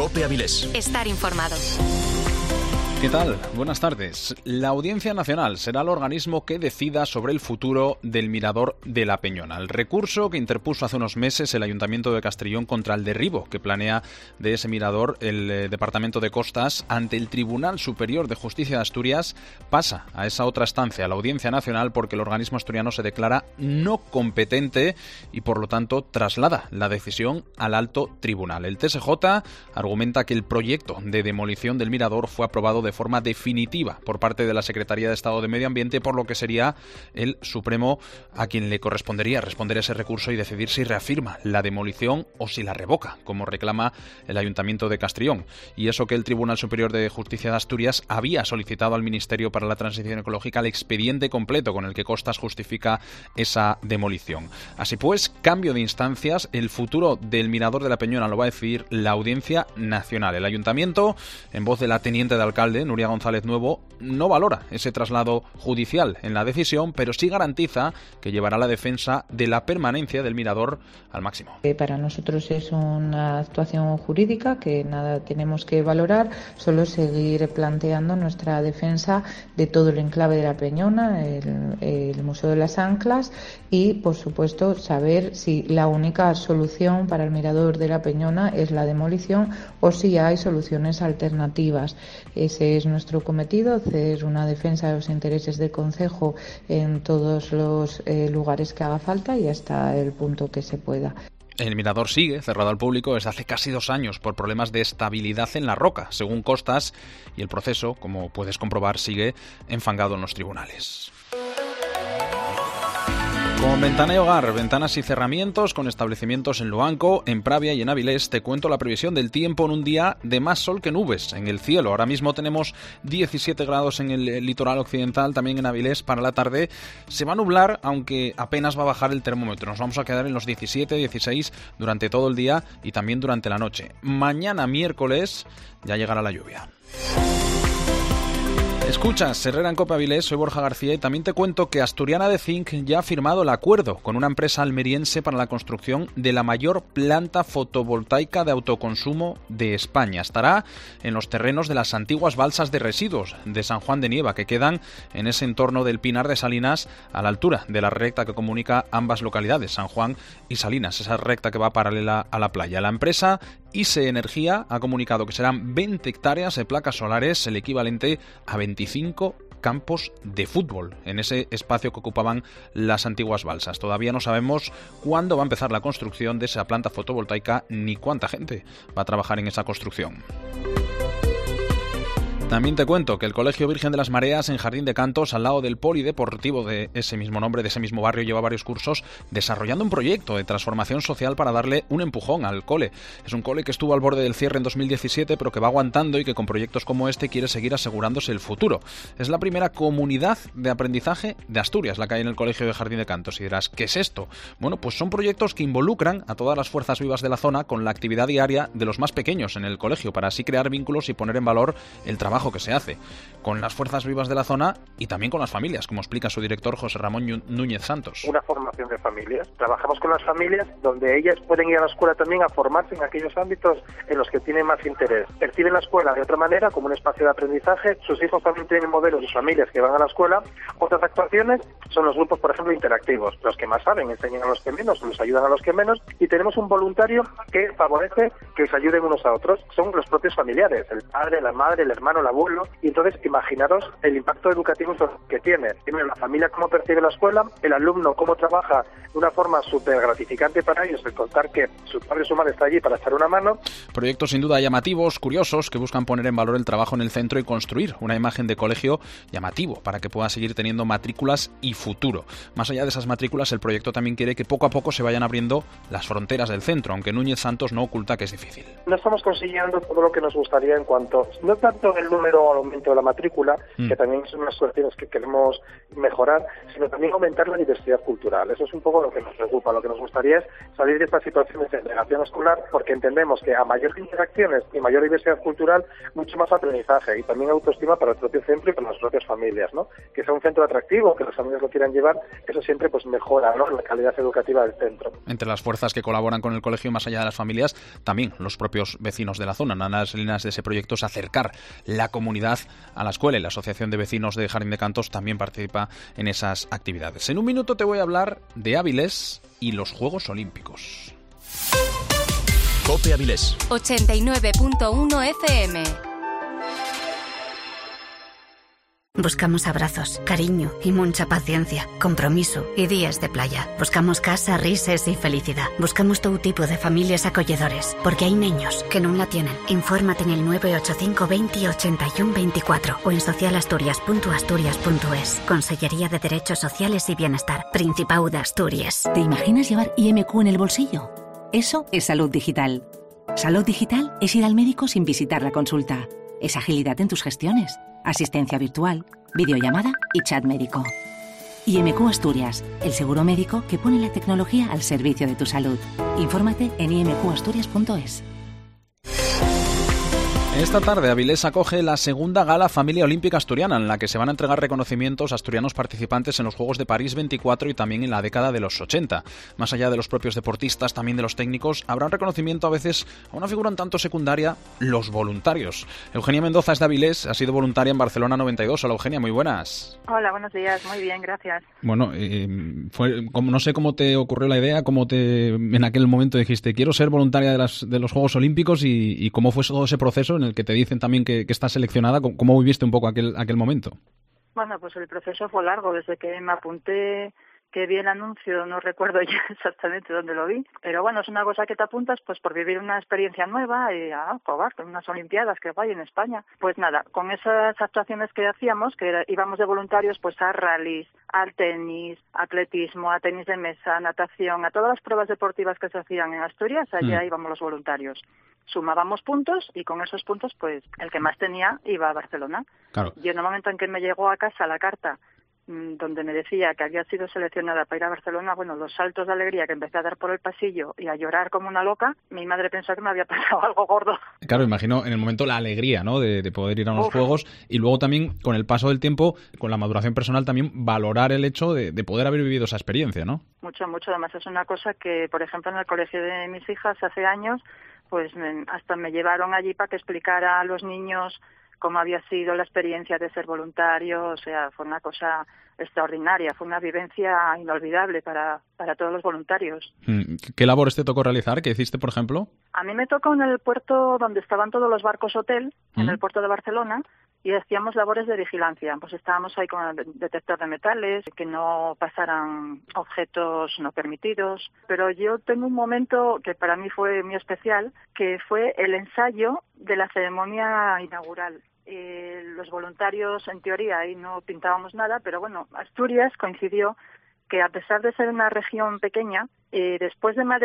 COPE Avilés. Estar informado. ¿Qué tal? Buenas tardes. La Audiencia Nacional será el organismo que decida sobre el futuro del mirador de La Peñona. El recurso que interpuso hace unos meses el Ayuntamiento de Castrillón contra el derribo que planea de ese mirador el Departamento de Costas ante el Tribunal Superior de Justicia de Asturias pasa a esa otra instancia, la Audiencia Nacional, porque el organismo asturiano se declara no competente y por lo tanto traslada la decisión al alto tribunal. El TSJ argumenta que el proyecto de demolición del mirador fue aprobado de forma definitiva por parte de la Secretaría de Estado de Medio Ambiente, por lo que sería el Supremo a quien le correspondería responder a ese recurso y decidir si reafirma la demolición o si la revoca, como reclama el Ayuntamiento de Castrillón. Y eso que el Tribunal Superior de Justicia de Asturias había solicitado al Ministerio para la Transición Ecológica el expediente completo con el que Costas justifica esa demolición. Así pues, cambio de instancias, el futuro del mirador de La Peñona lo va a decidir la Audiencia Nacional. El Ayuntamiento, en voz de la teniente de alcalde, Nuria González Nuevo, no valora ese traslado judicial en la decisión, pero sí garantiza que llevará la defensa de la permanencia del mirador al máximo. Para nosotros es una actuación jurídica que nada tenemos que valorar, solo seguir planteando nuestra defensa de todo el enclave de La Peñona, el Museo de las Anclas y, por supuesto, saber si la única solución para el mirador de La Peñona es la demolición o si hay soluciones alternativas. Ese es nuestro cometido, hacer una defensa de los intereses del concejo en todos los lugares que haga falta y hasta el punto que se pueda. El mirador sigue cerrado al público desde hace casi 2 años por problemas de estabilidad en la roca, según Costas, y el proceso, como puedes comprobar, sigue enfangado en los tribunales. Con Ventana y Hogar, ventanas y cerramientos, con establecimientos en Luanco, en Pravia y en Avilés, te cuento la previsión del tiempo en un día de más sol que nubes en el cielo. Ahora mismo tenemos 17 grados en el litoral occidental, también en Avilés. Para la tarde se va a nublar, aunque apenas va a bajar el termómetro. Nos vamos a quedar en los 17, 16 durante todo el día y también durante la noche. Mañana miércoles ya llegará la lluvia. Escuchas Herrera en COPE Avilés, soy Borja García y también te cuento que Asturiana de Zinc ya ha firmado el acuerdo con una empresa almeriense para la construcción de la mayor planta fotovoltaica de autoconsumo de España. Estará en los terrenos de las antiguas balsas de residuos de San Juan de Nieva, que quedan en ese entorno del Pinar de Salinas, a la altura de la recta que comunica ambas localidades, San Juan y Salinas, esa recta que va paralela a la playa. La empresa ISE Energía ha comunicado que serán 20 hectáreas de placas solares, el equivalente a 25 campos de fútbol en ese espacio que ocupaban las antiguas balsas. Todavía no sabemos cuándo va a empezar la construcción de esa planta fotovoltaica ni cuánta gente va a trabajar en esa construcción. También te cuento que el Colegio Virgen de las Mareas en Jardín de Cantos, al lado del polideportivo de ese mismo nombre, de ese mismo barrio, lleva varios cursos desarrollando un proyecto de transformación social para darle un empujón al cole. Es un cole que estuvo al borde del cierre en 2017, pero que va aguantando y que con proyectos como este quiere seguir asegurándose el futuro. Es la primera comunidad de aprendizaje de Asturias, la que hay en el Colegio de Jardín de Cantos. Y dirás, ¿qué es esto? Bueno, pues son proyectos que involucran a todas las fuerzas vivas de la zona con la actividad diaria de los más pequeños en el colegio, para así crear vínculos y poner en valor el trabajo que se hace con las fuerzas vivas de la zona y también con las familias, como explica su director José Ramón Núñez Santos. Una formación de familias. Trabajamos con las familias donde ellas pueden ir a la escuela también a formarse en aquellos ámbitos en los que tienen más interés. Perciben la escuela de otra manera, como un espacio de aprendizaje. Sus hijos también tienen modelos de familias que van a la escuela. Otras actuaciones son los grupos, por ejemplo, interactivos. Los que más saben enseñan a los que menos, los ayudan a los que menos. Y tenemos un voluntario que favorece que se ayuden unos a otros. Son los propios familiares, el padre, la madre, el hermano, el abuelo. Y entonces imaginaros el impacto educativo que tiene. Primero, la familia cómo percibe la escuela, el alumno cómo trabaja de una forma súper gratificante para ellos, el contar que su padre o su madre está allí para echar una mano. Proyectos sin duda llamativos, curiosos, que buscan poner en valor el trabajo en el centro y construir una imagen de colegio llamativo para que pueda seguir teniendo matrículas y futuro. Más allá de esas matrículas, el proyecto también quiere que poco a poco se vayan abriendo las fronteras del centro, aunque Núñez Santos no oculta que es difícil. No estamos consiguiendo todo lo que nos gustaría en cuanto, no tanto el número o al aumento de la matrícula, que también son unas cuestiones que queremos mejorar, sino también aumentar la diversidad cultural. Eso es un poco lo que nos preocupa. Lo que nos gustaría es salir de estas situaciones de segregación escolar, porque entendemos que a mayor interacciones y mayor diversidad cultural, mucho más aprendizaje y también autoestima para el propio centro y para las propias familias, ¿no? Que sea un centro atractivo, que las familias lo quieran llevar, eso siempre pues mejora, ¿no?, la calidad educativa del centro. Entre las fuerzas que colaboran con el colegio, más allá de las familias, también los propios vecinos de la zona. Una de las líneas de ese proyecto es acercar la comunidad a la escuela, y la Asociación de Vecinos de Jardín de Cantos también participa en esas actividades. En un minuto te voy a hablar de Avilés y los Juegos Olímpicos. COPE Avilés 89.1 FM. Buscamos abrazos, cariño y mucha paciencia, compromiso y días de playa. Buscamos casa, risas y felicidad. Buscamos todo tipo de familias acolledores, porque hay niños que no la tienen. Infórmate en el 985 20 81 24 o en socialasturias.asturias.es. Consellería de Derechos Sociales y Bienestar. Principado de Asturias. ¿Te imaginas llevar IMQ en el bolsillo? Eso es salud digital. Salud digital es ir al médico sin visitar la consulta. Es agilidad en tus gestiones. Asistencia virtual, videollamada y chat médico. IMQ Asturias, el seguro médico que pone la tecnología al servicio de tu salud. Infórmate en imqasturias.es. Esta tarde Avilés acoge la segunda gala Familia Olímpica Asturiana, en la que se van a entregar reconocimientos a asturianos participantes en los Juegos de París 24 y también en la década de los 80. Más allá de los propios deportistas, también de los técnicos, habrá un reconocimiento a veces a una figura un tanto secundaria, los voluntarios. Eugenia Mendoza es de Avilés, ha sido voluntaria en Barcelona 92. Hola Eugenia, muy buenas. Hola, buenos días, muy bien, gracias. Bueno, no sé cómo te ocurrió la idea, en aquel momento dijiste, quiero ser voluntaria de los Juegos Olímpicos, y cómo fue todo ese proceso en el que te dicen también que estás seleccionada. ¿Cómo viviste un poco aquel momento? Bueno, pues el proceso fue largo. Desde que me apunté, que vi el anuncio, no recuerdo ya exactamente dónde lo vi, pero bueno, es una cosa que te apuntas pues por vivir una experiencia nueva y con unas olimpiadas que hay en España. Pues nada, con esas actuaciones que hacíamos, íbamos de voluntarios pues a rallies, al tenis, atletismo, a tenis de mesa, natación, a todas las pruebas deportivas que se hacían en Asturias, allá íbamos los voluntarios. Sumábamos puntos y con esos puntos pues el que más tenía iba a Barcelona. Claro. Y en el momento en que me llegó a casa la carta donde me decía que había sido seleccionada para ir a Barcelona, bueno, los saltos de alegría que empecé a dar por el pasillo y a llorar como una loca, mi madre pensó que me había pasado algo gordo. Claro, imagino en el momento la alegría, ¿no?, de poder ir a unos Juegos, y luego también con el paso del tiempo, con la maduración personal también, valorar el hecho de poder haber vivido esa experiencia, ¿no? Mucho, mucho. Además es una cosa que, por ejemplo, en el colegio de mis hijas hace años, pues hasta me llevaron allí para que explicara a los niños cómo había sido la experiencia de ser voluntario. O sea, fue una cosa extraordinaria, fue una vivencia inolvidable para todos los voluntarios. ¿Qué labores te tocó realizar? ¿Qué hiciste, por ejemplo? A mí me tocó en el puerto donde estaban todos los barcos hotel, en el puerto de Barcelona, y hacíamos labores de vigilancia. Pues estábamos ahí con el detector de metales, que no pasaran objetos no permitidos. Pero yo tengo un momento que para mí fue muy especial, que fue el ensayo de la ceremonia inaugural. Los voluntarios, en teoría, ahí no pintábamos nada, pero bueno, Asturias coincidió que a pesar de ser una región pequeña, después de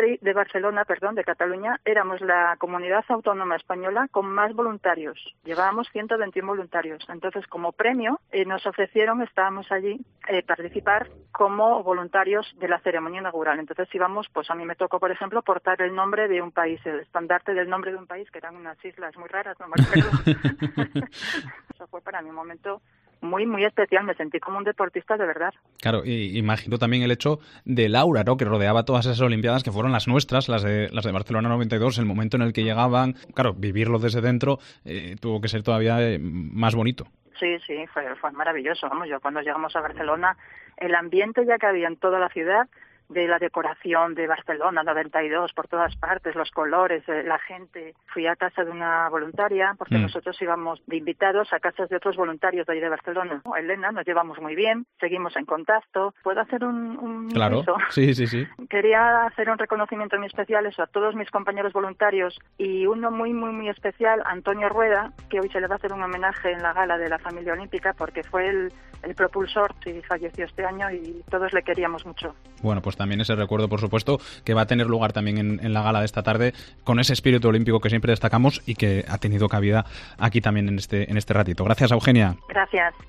de Cataluña, éramos la comunidad autónoma española con más voluntarios. Llevábamos 121 voluntarios. Entonces, como premio, nos ofrecieron, estábamos allí, participar como voluntarios de la ceremonia inaugural. Entonces íbamos, pues a mí me tocó, por ejemplo, portar el nombre de un país, el estandarte del nombre de un país, que eran unas islas muy raras, no me acuerdo. Eso fue para mí un momento muy, muy especial. Me sentí como un deportista de verdad. Claro, y imagino también el hecho del aura, ¿no?, que rodeaba todas esas Olimpiadas, que fueron las nuestras, las de Barcelona 92, el momento en el que llegaban. Claro, vivirlo desde dentro tuvo que ser todavía más bonito. Sí, fue maravilloso. Vamos, yo cuando llegamos a Barcelona, el ambiente ya que había en toda la ciudad, de la decoración de Barcelona 92 por todas partes, los colores, la gente. Fui a casa de una voluntaria, porque nosotros íbamos de invitados a casas de otros voluntarios de ahí de Barcelona. Elena, nos llevamos muy bien, seguimos en contacto. ¿Puedo hacer un Claro, inciso? Sí. Quería hacer un reconocimiento muy especial a todos mis compañeros voluntarios, y uno muy, muy, muy especial, Antonio Rueda, que hoy se le va a hacer un homenaje en la gala de la Familia Olímpica, porque fue el propulsor, y falleció este año, y todos le queríamos mucho. Bueno, pues también ese recuerdo, por supuesto, que va a tener lugar también en la gala de esta tarde, con ese espíritu olímpico que siempre destacamos y que ha tenido cabida aquí también en este ratito. Gracias, Eugenia. Gracias.